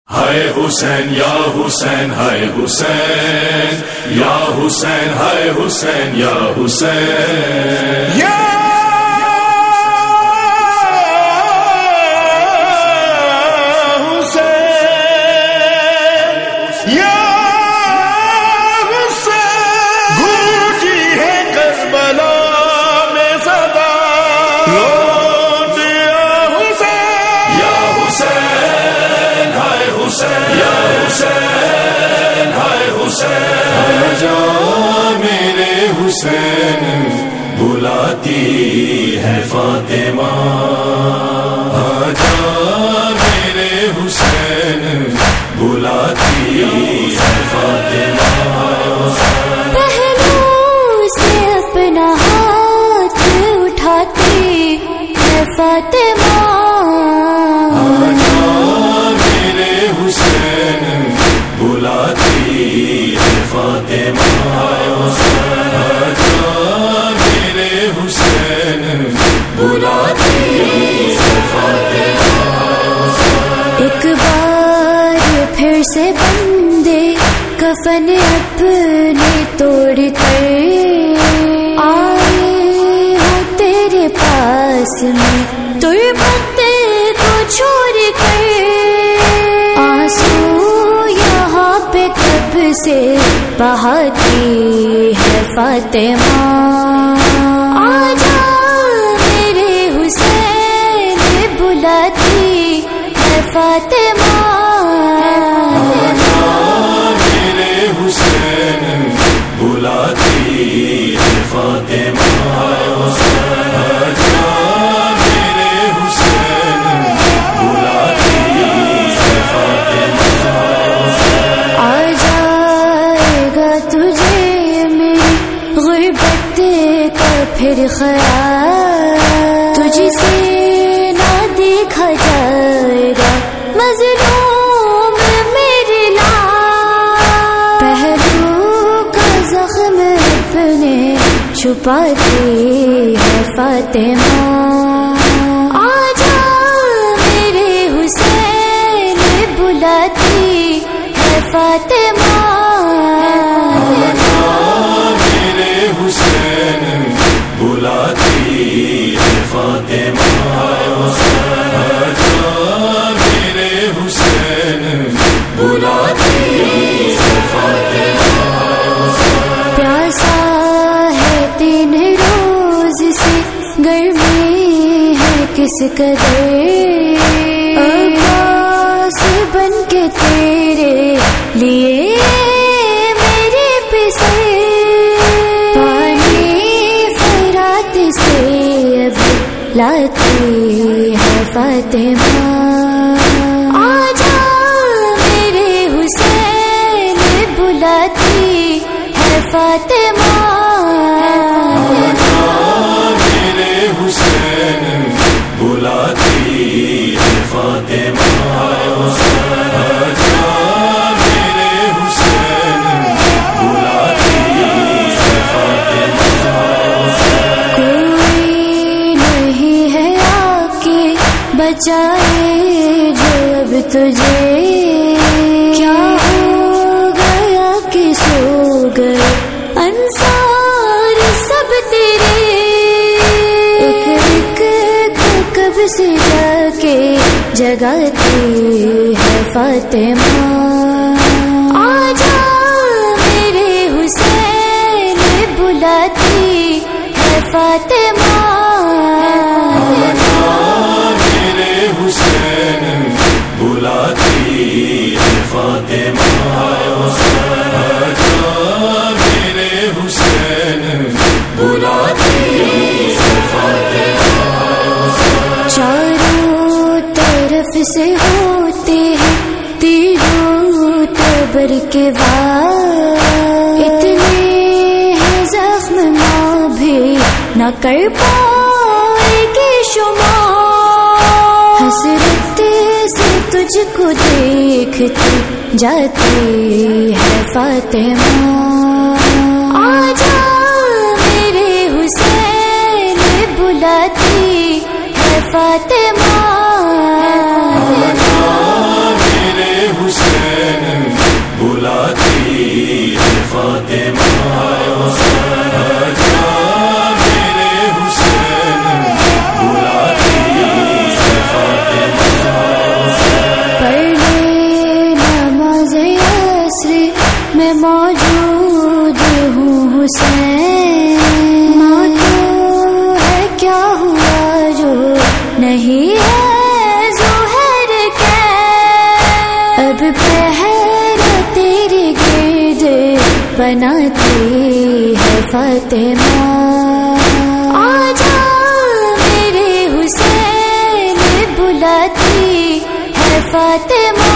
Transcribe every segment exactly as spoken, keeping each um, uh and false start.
ہائے حسین یا حسین ہائے حسین یا حسین ہائے حسین یا حسین یا حسین بلاتی ہے فاطمہ آجا میرے حسین بلاتی ہے فاطمہ پہلو سے اپنا ہاتھ اٹھاتی ہے فاطمہ آجا میرے حسین بلاتی ہے فاطمہ ایک بار پھر سے بندے کفن اپنے توڑ کر آئے ہو تیرے پاس میں تربت کو چھوڑ کر آنسو یہاں پہ کب سے بہاتی ہے فاطمہ آجا میرے حسین بلاتی ہے فاطمہ آجا میرے حسین بلاتی ہے فاطمہ آجا میرے حسین بلاتی ہے فاطمہ آ جائے گا تجھے میری غربت کا پھر خیال تجھ سے نہ دیکھا جائے گا مظلوم میرے لال پہلو کا زخم اپنے چھپاتی ہے فاطمہ آجا میرے حسین بلاتی ہے فاطمہ بلاتی ہے فاطمہ آجا میرے حسین بلاتی ہے فاطمہ پیاسا ہے تین روز سے گرمی ہے کس قدر عباس بن کے تیرے لیے میرے پسے لاتی ہے فاطمہ آجا میرے حسین بلاتی ہے فاطمہ آجا میرے حسین بلاتی ہے فاطمہ آجا میرے حسین بلاتی ہے فاطمہ بچائے جو اب تجھے کیا ہو گیا کہ سو گئے انصار سب تیرے ایک ایک کو کب سے جا کے جگاتی ہے فاطمہ آجا میرے حسین بلاتی ہے فاطمہ حسین بلاتی ہے فاطمہ آجا میرے حسین بلاتی ہے فاطمہ چاروں طرف سے ہوتے ہیں تیروں تبر کے وار اتنے ہیں زخم ماں بھی نہ کر پائے گی شمار حسرت سے تجھ کو دیکھتی جاتی ہے فاطمہ آجا میرے حسین بلاتی ہے فاطمہ آجا میرے ہے فاطمہ، آجا میرے حسین بلاتی ہے فاطمہ۔ پڑھے نماز عصر میں موجود ہوں حسین، موت ہے کیا ہوا جو نہیں ہے ظہر کے، اب پہر تیرے گرد بناتی ہے فاطمہ، آجا میرے حسین بلاتی ہے فاطمہ،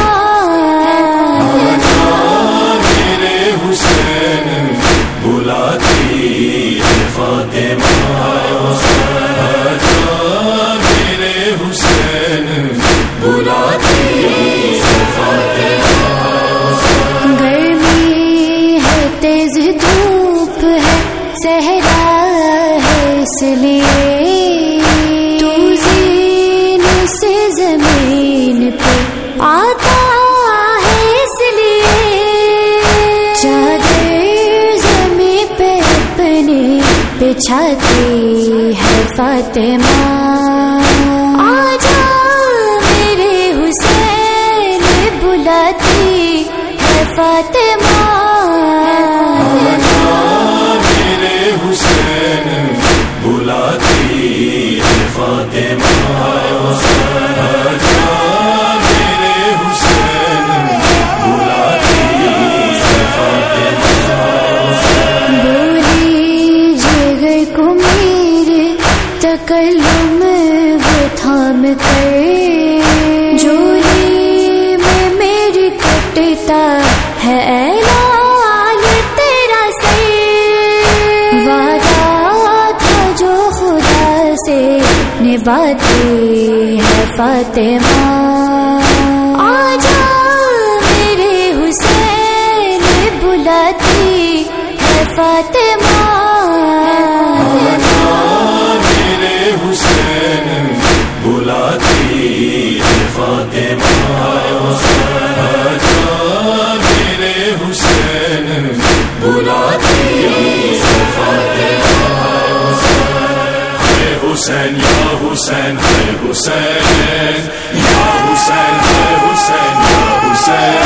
آجا میرے حسین بلاتی ہے فاطمہ، آجا میرے حسین بلاتی ہے فاطمہ۔ گرمی ہے تیز دھوپ ہے صحرا ہے اس لیے، تو زین سے زمین پہ آتا ہے اس لیے، چادر زمین پہ اپنی بچھاتی ہے فاطمہ، آجا میرے حسین بلاتی ہے فاطمہ، آجا میرے حسین بلاتی ہے فاطمہ، آجا میرے حسین بلاتی ہے فاطمہ۔ بولی جگر کو میرے تکلم وہ تھام کر، جولی میں میری کٹتا ہے اعلان تیرا سر، وعدہ تھا جو خدا سے نبھاتی ہے فاطمہ، آجا میرے حسین بلاتی ہے فاطمہ، آجا میرے حسین بلاتی ہے فاطمہ، آجا میرے حسین بلاتی ہے فاطمہ۔ ہے حسین یا حسین ہے حسین، یا حسین ہے حسین یا حسین،